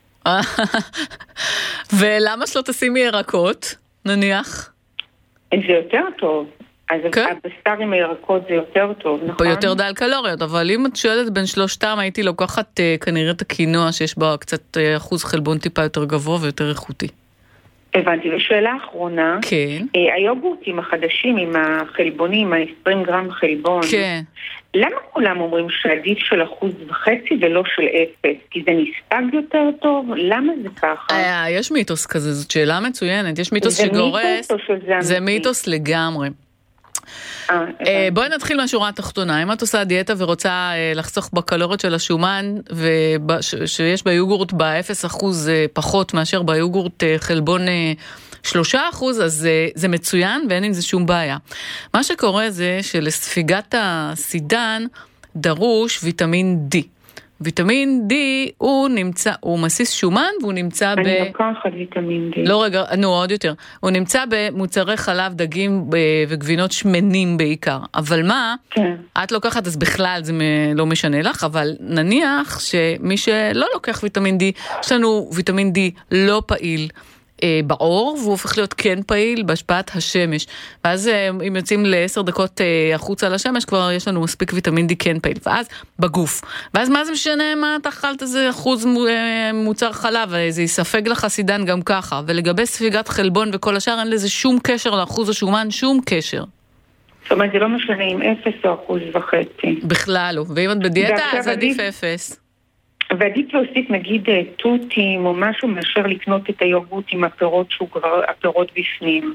ולמה שלא תשימי ירקות, נניח? זה יותר טוב. אז הבשר עם הירקות זה יותר טוב, נכון? יותר דל קלוריות, אבל אם את שואלת בין שלושתם, הייתי לוקחת כנראה את הקינוע שיש בה קצת אחוז חלבון טיפה יותר גבוה ויותר איכותי. הבנתי, ושאלה אחרונה, כן. היוגורטים החדשים עם החלבונים, ה-20 גרם חלבון, כן. למה כולם אומרים שעדיף של 1.5% ולא של 0%? כי זה נספג יותר טוב? למה זה ככה? יש מיתוס כזה, זאת שאלה מצוינת, יש מיתוס שגורס, זה מיתוס לגמרי. בואי נתחיל מהשורה התחתונה. אם את עושה דיאטה ורוצה לחסוך בקלוריות של השומן שיש ביוגורט ב-0% פחות מאשר ביוגורט חלבון 3%, אז זה מצוין ואין עם זה שום בעיה. מה שקורה זה שלספיגת הסידן דרוש ויטמין D. ויטמין D הוא מסיס שומן והוא נמצא אני לוקחת ויטמין D. לא רגע, עוד יותר. הוא נמצא במוצרי חלב, דגים וגבינות שמנים בעיקר. אבל מה? כן. את לוקחת, אז בכלל זה לא משנה לך, אבל נניח שמי שלא לוקח ויטמין D, יש לנו ויטמין D לא פעיל בעור, והוא הופך להיות כן פעיל בהשפעת השמש. ואז אם יוצאים ל10 דקות החוצה לשמש, כבר יש לנו מספיק ויטמין D כן פעיל. ואז בגוף. ואז מה זה משנה מה אתה אכלת איזה אחוז מוצר חלב, זה יספג לך סידן גם ככה. ולגבי ספיגת חלבון וכל השאר, אין לזה שום קשר לאחוז השומן, שום קשר. זאת אומרת, זה לא משנה אם 0 או 1.5%. בכלל לא. ואם את בדיאטה, אז עדיף 0. ועדיף להוסיף נגיד תותים או משהו מאשר לקנות את היוגורט עם הפירות שהוא כבר הפירות בפנים.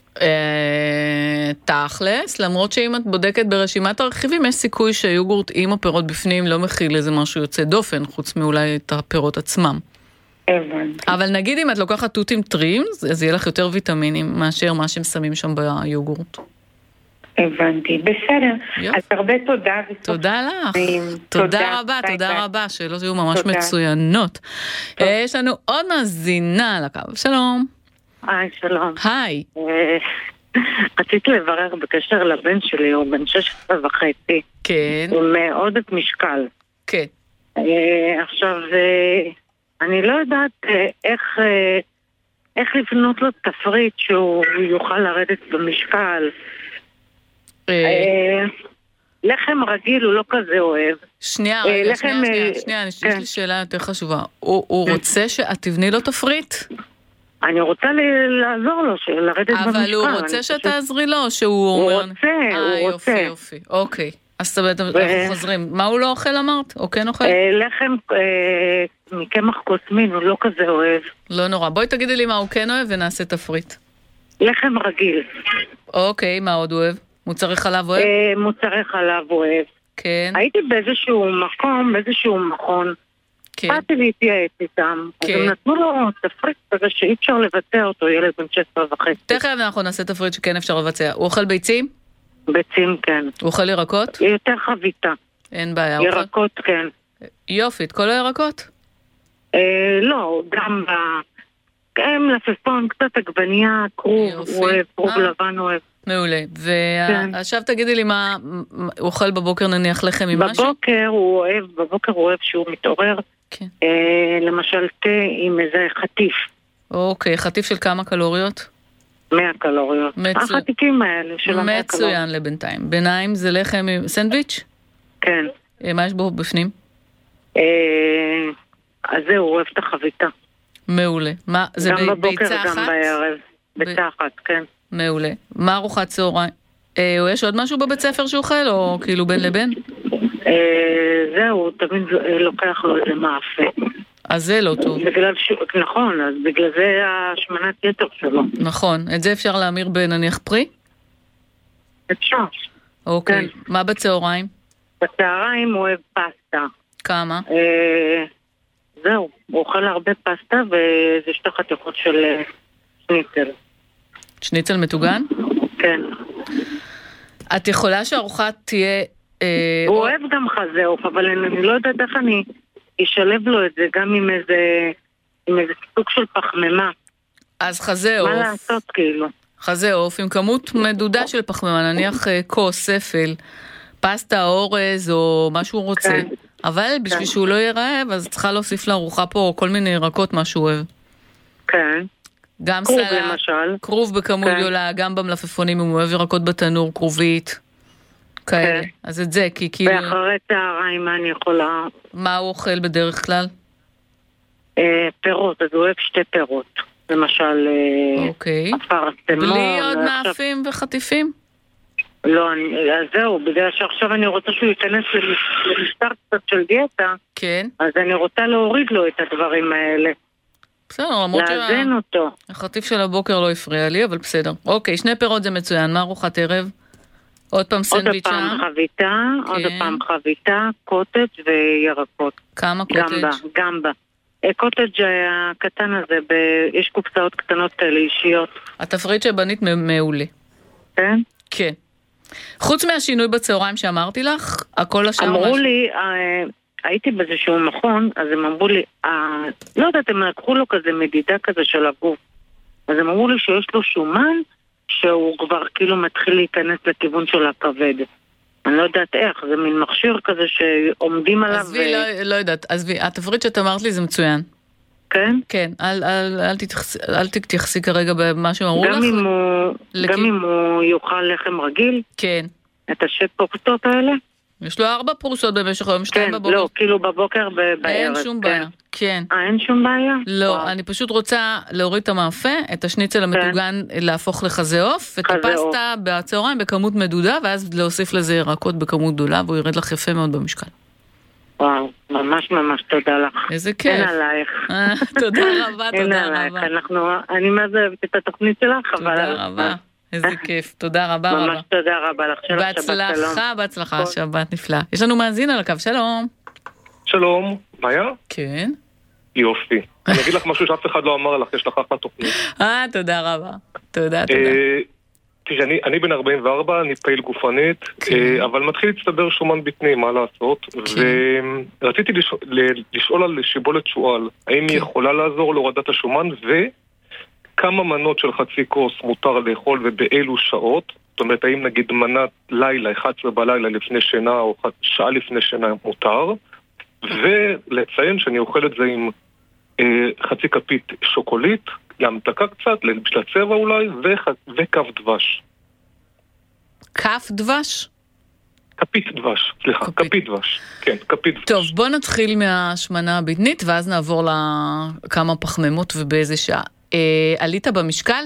תכלס, למרות שאם את בודקת ברשימת הרכיבים, יש סיכוי שהיוגורט עם הפירות בפנים לא מכיל איזה משהו יוצא דופן, חוץ מאולי את הפירות עצמם. הבנתי. אבל נגיד אם את לוקחת תותים טרים, אז יהיה לך יותר ויטמינים מאשר מה שהם שמים שם ביוגורט. הבנתי, בסדר. אז הרבה תודה. תודה לך. תודה רבה, תודה רבה, שאלות היו ממש מצוינות. יש לנו עוד מאזינה על הקו. שלום. היי, שלום. היי. רציתי לברר בקשר לבן שלי, הוא בן 16.5. כן. עם עודף משקל. כן. עכשיו, אני לא יודעת איך לבנות לו תפריט שהוא יוכל לרדת במשקל. לחם רגיל הוא לא כזה אוהב. שנייה, יש לי שאלה יותר חשובה. הוא רוצה שאת תבני לו תפריט? אני רוצה לעזור לו לרדת במשקל. אבל הוא רוצה שתעזרי לו, שהוא אומר... הוא רוצה. יופי. אוקיי. אז אנחנו חוזרים. מה הוא לא אוכל אמרת? או כן אוכל? לחם מקמח קוסמין, הוא לא כזה אוהב. לא נורא. בואי תגידי לי מה הוא כן אוהב ונעשה תפריט. לחם רגיל. אוקיי, מה עוד הוא אוהב? מוצרי חלב אוהב? מוצרי חלב אוהב. כן. הייתי באיזשהו מקום, באיזשהו מכון. כן. באתי להתייעץ איתם. כן. אז הם נתנו לו תפריט כזה שאי אפשר לבצע אותו, ילד בן 16.5. תכף אנחנו נעשה תפריט שכן אפשר לבצע. הוא אוכל ביצים? ביצים, כן. הוא אוכל ירקות? יותר חביתה. אין בעיה. ירקות, כן. יופי, את כל הירקות? לא, לא, גם גם לפפון, קצת עגבניה, כרוב, הוא אוהב, כרוב לבן אוהב. מעולה. ועכשיו תגידי לי מה הוא אוכל בבוקר, נניח לחם עם משהו? בבוקר הוא אוהב שהוא מתעורר, למשל תה עם איזה חטיף. אוקיי, חטיף של כמה קלוריות? 100 קלוריות. החטיפים האלה של 100 קלוריות. מצוין לבינתיים. ביניים זה לחם עם סנדוויץ'? כן. מה יש בו בפנים? אז זהו, הוא אוהב את החביתה. מעולה. מה, זה ביצה אחת? גם בבוקר, גם בערב. ביצה אחת, כן. מעולה. מה ארוחת צהריים? יש עוד משהו בבית ספר שהוא אוכל, או כאילו בין לבין? זהו, תמיד לוקח לו איזה מאפה. אז זה לא טוב. נכון, אז בגלל זה השמנת יתר שלו. נכון, את זה אפשר להמיר בנניח פרי? אפשר. אוקיי, מה בצהריים? בצהריים הוא אוהב פסטה. כמה? זהו, הוא אוכל הרבה פסטה וזה 2 חתיכות של שניצל. שניצל מטוגן? כן. את יכולה שהארוחה תהיה... הוא אוהב גם חזה עוף, אבל אני לא יודעת איך אני אשלב לו את זה גם עם איזה סוג של פחמימה. אז חזה עוף. מה לעשות כאילו? חזה עוף עם כמות מדודה של פחמימה, נניח כוס, ספל, פסטה, אורז או מה שהוא רוצה. כן. אבל בשביל שהוא לא יהיה רעב, אז צריכה להוסיף לארוחה פה כל מיני ירקות, מה שהוא אוהב. כן. גם כרוב סלט, למשל. כרוב בכמות גדולה, גם במלפפונים, אם הוא אוהב ירקות בתנור, כרובית. כאלה. אז את זה, כי כאילו... ואחרי צהריים מה אני יכולה... מה הוא אוכל בדרך כלל? פירות, אז הוא אוהב 2 פירות. למשל, אפרסמון. בלי עוד מאפים וחטיפים? לא, אז זהו, בגלל שעכשיו אני רוצה שהוא ייכנס למשטר קצת של דיאטה, כן. אז אני רוצה להוריד לו את הדברים האלה. בסדר, למרות לאזן אותו. החטיף של הבוקר לא הפריע לי, אבל בסדר. אוקיי, 2 פירות זה מצוין. מה ארוחת ערב? עוד פעם סנדוויץ' שם? עוד פעם חביתה, קוטג' וירקות. כמה קוטג'? גמבה. קוטג' הקטן הזה, יש קופסאות קטנות כאלה אישיות. התפריט שבנית מעולה. כן? כן. חוץ מהשינוי בצהריים שאמרתי לך, הכל השאר... אמרו לי, הייתי באיזשהו מכון, אז הם אמרו לי, לא יודעת, הם לקחו לו כזה מדידה כזה של הגוף. אז הם אמרו לי שיש לו שומן, שהוא כבר כאילו מתחיל להיכנס לכיוון של הכבד. אני לא יודעת איך, זה מין מכשיר כזה שעומדים עליו. עזבי, לא יודעת, עזבי, התפריט שאת אמרת לי זה מצוין. כן? כן, אל תתייחסי כרגע במה שאמרו לך. גם אם הוא יאכל לחם רגיל? כן. את השפורטות האלה? יש לו 4 פרוסות במשך היום, 2 בבוקר. לא, כאילו בבוקר בערב. אין שום בעיה, כן. אין שום בעיה? לא, אני פשוט רוצה להוריד את המאפה, את השניצל המטוגן להפוך לחזה עוף, את הפסטה בצהריים בכמות מדודה, ואז להוסיף לזה ירקות בכמות גדולה, והוא ירד לך יפה מאוד במשקל. וואו, ממש ממש תודה לך. איזה כיף. אין עלייך. תודה רבה, תודה רבה. אני מה זה אוהבת את התוכנית שלך, אבל... תודה רבה. איזה כיף, תודה רבה רבה. ממש תודה רבה לך, בהצלחה, שבת נפלא. יש לנו מאזין על הקו, שלום. שלום, מאיה? כן. יופי. אני אגיד לך משהו שאף אחד לא אמר לך, יש לך אחת תוכנית. תודה רבה. תודה. תראי, אני בן 44, אני פעיל גופנית, אבל מתחיל להצטבר שומן בטני, מה לעשות? ורציתי לשאול על שיבולת שועל, האם היא יכולה לעזור להורדת השומן, כמה מנות של חצי כוס מותר לאכול ובאילו שעות? זאת אומרת, האם נגיד מנת לילה, 11 בלילה לפני שינה או שעה לפני שינה מותר? ולציין שאני אוכל את זה עם חצי כפית שוקולית, להמתקה קצת, בשביל הצבע אולי, וכף דבש. כף דבש? כפית דבש, סליחה, כפית דבש. כן, כפית דבש. טוב, בוא נתחיל מהשמנה הבטנית, ואז נעבור לכמה פחמימות ובאיזה שעה. עלית במשקל?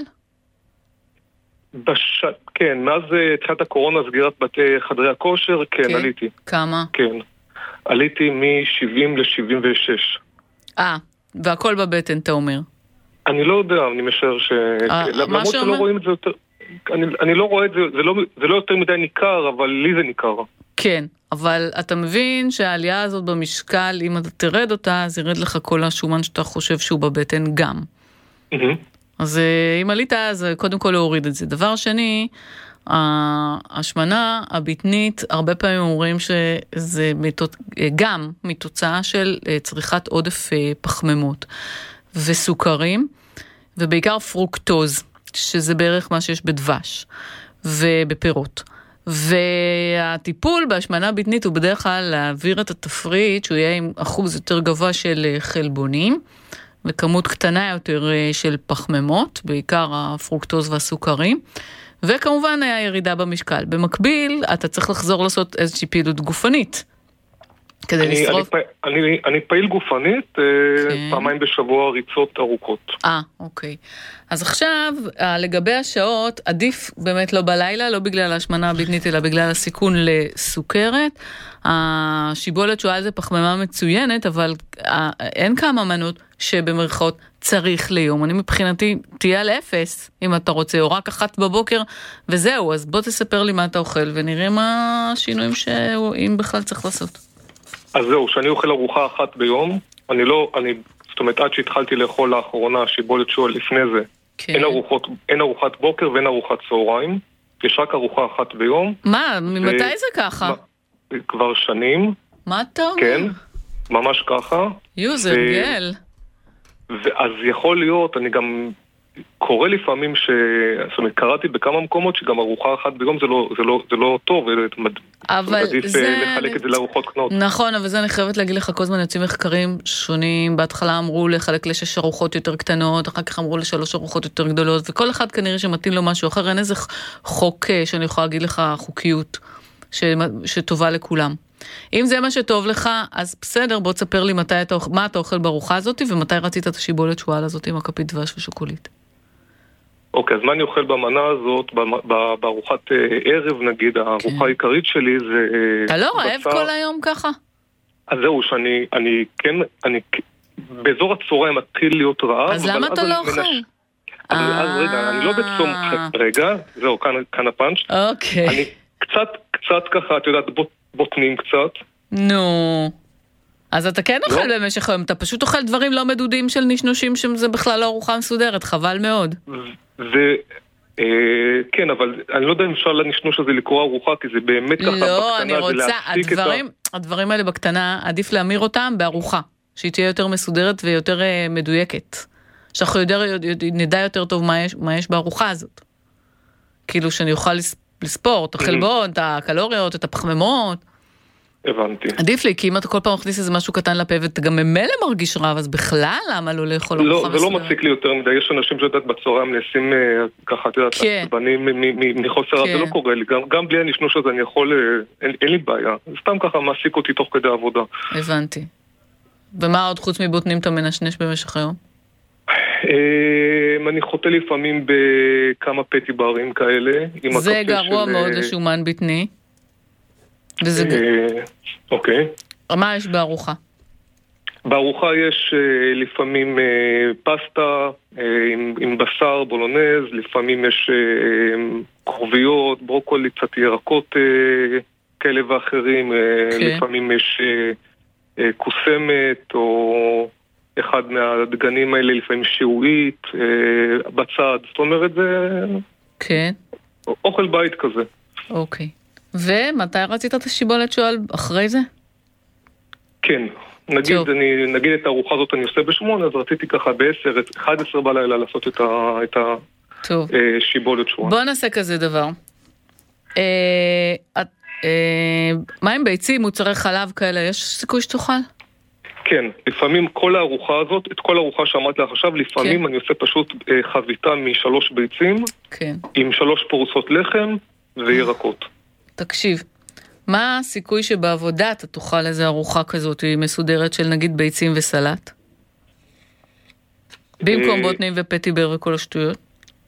כן, מאז תחילת הקורונה, סגירת בתי חדרי הכושר, כן, עליתי. כמה? כן, עליתי מ-70 ל-76. והכל בבטן, אתה אומר? אני לא יודע, אני משער ש... למרות שלא רואים את זה יותר... אני לא רואה את זה, זה לא יותר מדי ניכר, אבל לי זה ניכר. כן, אבל אתה מבין שהעלייה הזאת במשקל, אם אתה תרד אותה, אז ירד לך כל השומן שאתה חושב שהוא בבטן גם. אז אם עלית, אז קודם כל להוריד את זה. דבר שני, ההשמנה הבטנית, הרבה פעמים אומרים שזה גם מתוצאה של צריכת עודף פחמימות וסוכרים, ובעיקר פרוקטוז, שזה בערך מה שיש בדבש ובפירות. והטיפול בהשמנה בטנית הוא בדרך כלל להעביר את התפריט, שהוא יהיה עם אחוז יותר גבוה של חלבונים, וכמות קטנה יותר של פחמימות, בעיקר הפרוקטוז והסוכרים, וכמובן הירידה במשקל. במקביל, אתה צריך לחזור לעשות איזושהי פעילות גופנית, כדי לשרוף. אני פעיל גופנית, פעמיים בשבוע ריצות ארוכות. אוקיי. אז עכשיו, לגבי השעות, עדיף באמת לא בלילה, לא בגלל ההשמנה הבטנית, אלא בגלל הסיכון לסוכרת. השיבולת שועל זה פחמימה מצוינת, אבל אין כמה מנות שבמרכאות צריך ליום. אני מבחינתי תהיה על 0, אם אתה רוצה, או רק 1 בבוקר, וזהו. אז בוא תספר לי מה אתה אוכל, ונראה מה השינויים שאם בכלל צריך לעשות. אז זהו, שאני אוכל ארוחה 1 ביום, זאת אומרת, עד שהתחלתי לאכול לאחרונה שיבולת שועל לפני זה, כן. אין ארוחת בוקר ואין ארוחת צהריים, יש רק ארוחה 1 ביום. מה? ממתי זה ככה? כבר שנים. מה אתה אומר? כן, ממש ככה. זה הרגל. אז יכול להיות, אני גם קורא לפעמים זאת אומרת, קראתי בכמה מקומות שגם ארוחה 1 ביום זה לא טוב, אבל עדיף לחלק את זה לארוחות קטנות. נכון, אבל זה אני חייבת להגיד לך, כל זמן יוצאים מחקרים שונים, בהתחלה אמרו לחלק ל6 ארוחות יותר קטנות, אחר כך אמרו ל3 ארוחות יותר גדולות, וכל אחד כנראה שמתאים לו משהו אחר, אין איזה חוק שאני יכולה להגיד לך, חוקיות שטובה לכולם. אם זה מה שטוב לך, אז בסדר, בוא תספר לי מה אתה אוכל בארוחה הזאת, ומתי רצית את השיבולת שועל הזאת עם הכפית דבש ושוקולית. אוקיי, אז מה אני אוכל במנה הזאת, בארוחת ערב נגיד, הארוחה העיקרית שלי זה... אתה לא רעב כל היום ככה? אז זהו, שאני באזור הצהריים מתחיל להיות רעב. אז למה אתה לא אוכל? אז רגע, אני לא בצום... רגע, זהו, כאן הפאנץ'. אוקיי. אני קצת ככה, את יודעת, בוטנים קצת. נו... אז אתה כן אוכל במשך היום, אתה פשוט אוכל דברים לא מדודים של נשנושים שזה בכלל לא ארוחה מסודרת, חבל מאוד. כן, אבל אני לא יודע אם אפשר לנשנוש הזה לקרוא ארוחה, כי זה באמת ככה בקטנה. לא, אני רוצה, הדברים האלה בקטנה, עדיף להמיר אותם בארוחה, שהיא תהיה יותר מסודרת ויותר מדויקת. שאנחנו נדע יותר טוב מה יש בארוחה הזאת. כאילו שאני אוכל לספור את החלבון, את הקלוריות, את הפחמימות. הבנתי. עדיף לי, כי אם אתה כל פעם מכניס איזה משהו קטן לפה, ואתה גם ממילא מרגיש רעב, אז בכלל למה לא לאכול ארוחה מסוימת? לא, זה לא מציק לי יותר מדי, יש אנשים שיודעת בצהריים נעשים ככה, את יודעת, עצבנים מחוסר, זה לא קורה לי, גם בלי הנשנוש הזה אני יכול, אין לי בעיה, זה סתם ככה מעסיק אותי תוך כדי עבודה. הבנתי. ומה עוד חוץ מבוטנים אתה מנשנש במשך היום? אני חוטא לפעמים בכמה פטי ברים כאלה. זה גרוע מאוד לשומן בטני. אוקיי. מה יש בארוחה? בארוחה יש לפעמים פסטה עם בשר, בולונז, לפעמים יש קרוביות, ברוקולי, קצת ירקות כאלה ואחרים, לפעמים יש קוסמת או אחד מהדגנים האלה, לפעמים שעועית, בצד, זאת אומרת זה כן. אוכל בית כזה. אוקיי. ומתי רצית את השיבולת שועל אחרי זה? כן, נגיד את הארוחה הזאת אני עושה ב8, אז רציתי ככה ב10, 11 בלילה לעשות את השיבולת שועל. בוא נעשה כזה דבר. מה עם ביצים, מוצרי חלב כאלה, יש סיכוי שתאכל? כן, לפעמים כל הארוחה הזאת, את כל הארוחה שאמרת לך עכשיו, לפעמים אני עושה פשוט חביתה מ3 ביצים, עם 3 פרוסות לחם וירקות. תקשיב, מה הסיכוי שבעבודה אתה תאכל איזו ארוחה כזאת מסודרת של נגיד ביצים וסלט? במקום בוטנים ופטיבר וכל השטויות?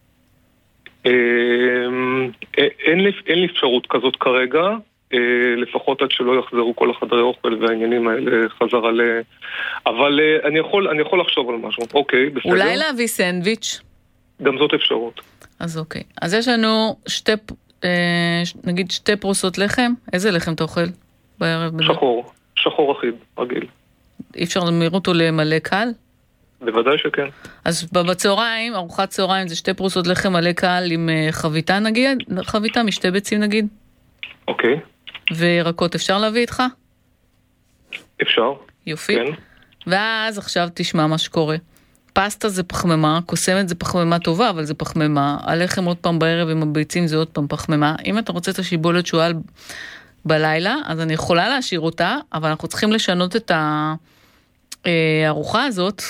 אין לי אפשרות כזאת כרגע, לפחות עד שלא יחזרו כל החדרי אוכל והעניינים האלה חזרה אבל אני יכול לחשוב על משהו. אוקיי, בסדר. אולי להביא סנדוויץ'? גם זאת אפשרות. אז אוקיי. אז יש לנו נגיד 2 פרוסות לחם. איזה לחם אתה אוכל בערב? שחור אחיד, רגיל. אי אפשר למיר אותו למלא קל? בוודאי שכן. אז בצהריים, ארוחת צהריים זה 2 פרוסות לחם מלא קל עם חביתה נגיד, חביתה משתי ביצים נגיד. אוקיי. וירקות אפשר להביא איתך? אפשר. יופי. כן. ואז עכשיו תשמע מה שקורה. פסטה זה פחמימה, קוסמת זה פחמימה טובה, אבל זה פחמימה. הלחם עוד פעם בערב עם הביצים זה עוד פעם פחמימה. אם אתה רוצה את השיבולת שועל בלילה, אז אני יכולה להשאיר אותה, אבל אנחנו צריכים לשנות את הארוחה הזאת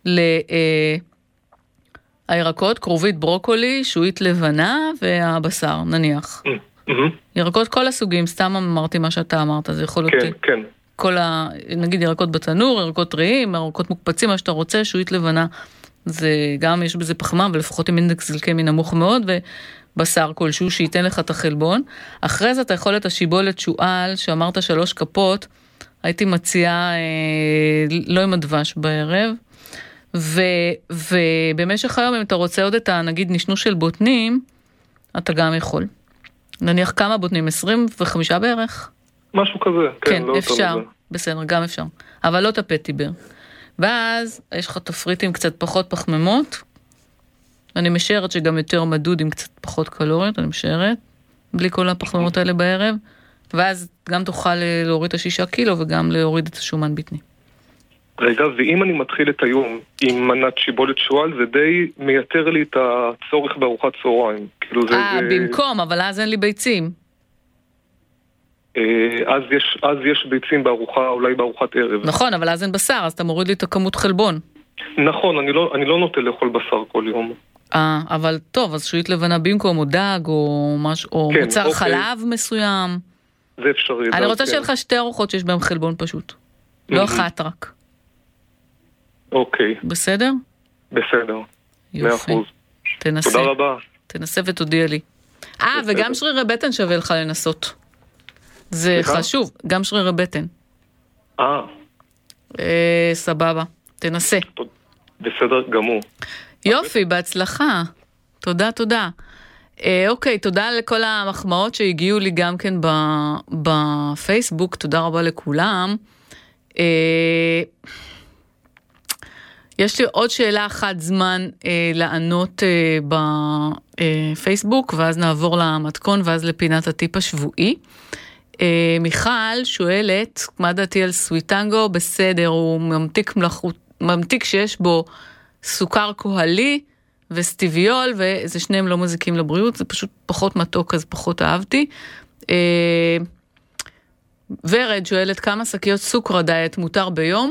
הירקות, כרובית ברוקולי, שועית לבנה והבשר, נניח. ירקות כל הסוגים, סתם אמרתי מה שאתה אמרת, זה יכול להיות... כן. נגיד ירקות בתנור, ירקות טריים, ירקות מוקפצים, מה שאתה רוצה, שועית לבנה, זה גם יש בזה פחמה, אבל לפחות עם אינדקס גליקמי נמוך מאוד, ובשר כלשהו שייתן לך את החלבון. אחרי זה אתה יכול את השיבולת שועל, שאמרת 3 כפות, הייתי מציעה לא עם הדבש בערב, ובמשך היום אם אתה רוצה עוד את נגיד נשנוש של בוטנים, אתה גם יכול. נניח כמה בוטנים? 25 בערך? משהו כזה. כן, לא אפשר. בסדר, גם אפשר. אבל לא טפטיבר. ואז יש לך תפריטים קצת פחות פחמימות. אני משערת שגם יותר מדוד עם קצת פחות קלוריות, אני משערת. בלי כל הפחמימות האלה בערב. ואז גם תוכל להוריד את 6 קילו וגם להוריד את השומן בטני. רגע, ואם אני מתחיל את היום עם מנת שיבולת שועל, זה די מייתר לי את הצורך בארוחת צהריים. במקום, אבל אז אין לי ביצים. אז יש ביצים בארוחה, אולי בארוחת ערב. נכון, אבל אז אין בשר, אז אתה מוריד לי את הכמות חלבון. נכון, אני לא נוטה לאכול בשר כל יום. אבל טוב, אז שועית לבנה במקום, או דג, או משהו, או מוצר חלב מסוים. זה אפשרי. אני רוצה שיהיה לך 2 ארוחות שיש בהם חלבון פשוט. לא אחת רק. אוקיי. בסדר? בסדר. יופי. 100%. תנסה. תודה רבה. תנסה ותודיע לי. וגם שרירי בטן שווה לך לנסות. זה חשוב, גם שרירי בטן. סבבה, תנסה. בסדר גמור. יופי, בהצלחה. תודה. אוקיי, תודה לכל המחמאות שהגיעו לי גם כן בפייסבוק, תודה רבה לכולם. יש לי עוד שאלה אחת זמן לענות בפייסבוק, ואז נעבור למתכון, ואז לפינת הטיפ השבועי. מיכל שואלת, מה דעתי על סוויטנגו? בסדר, הוא ממתיק שיש בו סוכר כהלי וסטיביול, וזה שניהם לא מזיקים לבריאות, זה פשוט פחות מתוק, אז פחות אהבתי. ורד שואלת, כמה שקיות סוכר דיאט מותר ביום?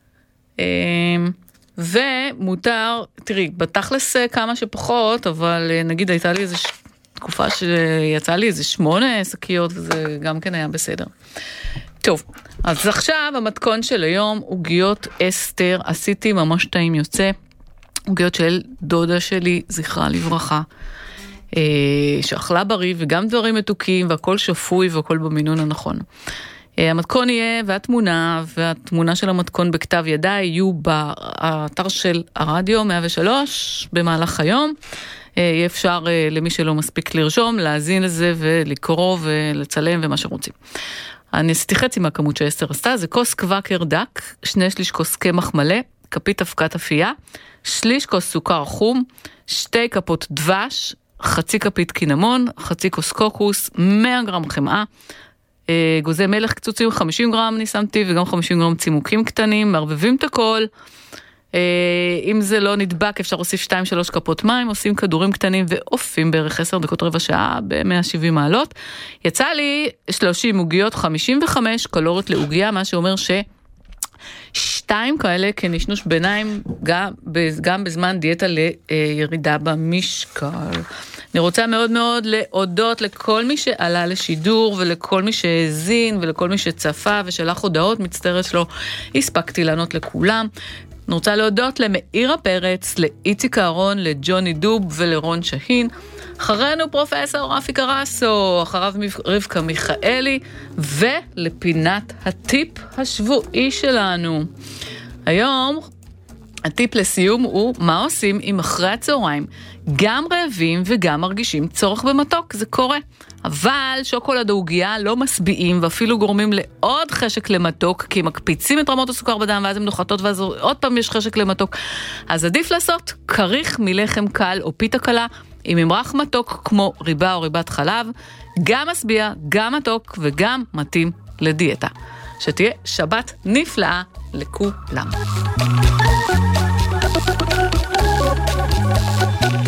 ומותר, תראי, בתכלס כמה שפחות, אבל נגיד הייתה לי איזו תקופה שיצא לי איזה 8 שקיות, וזה גם כן היה בסדר. טוב, אז עכשיו המתכון של היום, עוגיות אסתר, עשיתי ממש טעים יוצא, עוגיות של דודה שלי, זכרה לברכה, שאכלה בריא וגם דברים מתוקים, והכל שפוי והכל במינון הנכון. המתכון יהיה, והתמונה של המתכון בכתב ידיי, יהיו באתר של הרדיו 103 במהלך היום, יהיה אפשר למי שלא מספיק לרשום, להזין לזה ולקרוא ולצלם ומה שרוצים. אני עשיתי חצי מהכמות שאסתר עשתה, זה כוס קוואקר דק, 2/3 כוס קמח מלא, כפית אבקת אפייה, 1/3 כוס סוכר חום, 2 כפות דבש, חצי כפית קינמון, חצי כוס קוקוס, 100 גרם חמאה, גוזי מלח קצוצים 50 גרם אני שמתי, וגם 50 גרם צימוקים קטנים, מערבבים את הכל, אם זה לא נדבק אפשר להוסיף 2-3 כפות מים, עושים כדורים קטנים ואופים בערך 10 דקות רבע שעה ב-170 מעלות. יצא לי 30 עוגיות, 55 קלוריות לעוגיה, מה שאומר ש2 כאלה כנשנוש ביניים גם בזמן דיאטה לירידה במשקל. אני רוצה מאוד מאוד להודות לכל מי שעלה לשידור ולכל מי שהזין ולכל מי שצפה ושלח הודעות, מצטערת שלא הספקתי לענות לכולם. אני רוצה להודות למאירה פרץ, לאיציק אהרון, לג'וני דוב ולרון שהין. אחרינו פרופסור רפי קרסו, אחריו רבקה מיכאלי, ולפינת הטיפ השבועי שלנו. היום הטיפ לסיום הוא מה עושים אם אחרי הצהריים גם רעבים וגם מרגישים צורך במתוק, זה קורה. אבל שוקולד ועוגיה לא משביעים ואפילו גורמים לעוד חשק למתוק, כי מקפיצים את רמות הסוכר בדם ואז הן נוחתות ואז עוד פעם יש חשק למתוק. אז עדיף לעשות כריך מלחם קל או פיתה קלה עם ממרח מתוק כמו ריבה או ריבת חלב, גם משביע, גם מתוק וגם מתאים לדיאטה. שתהיה שבת נפלאה לכולם.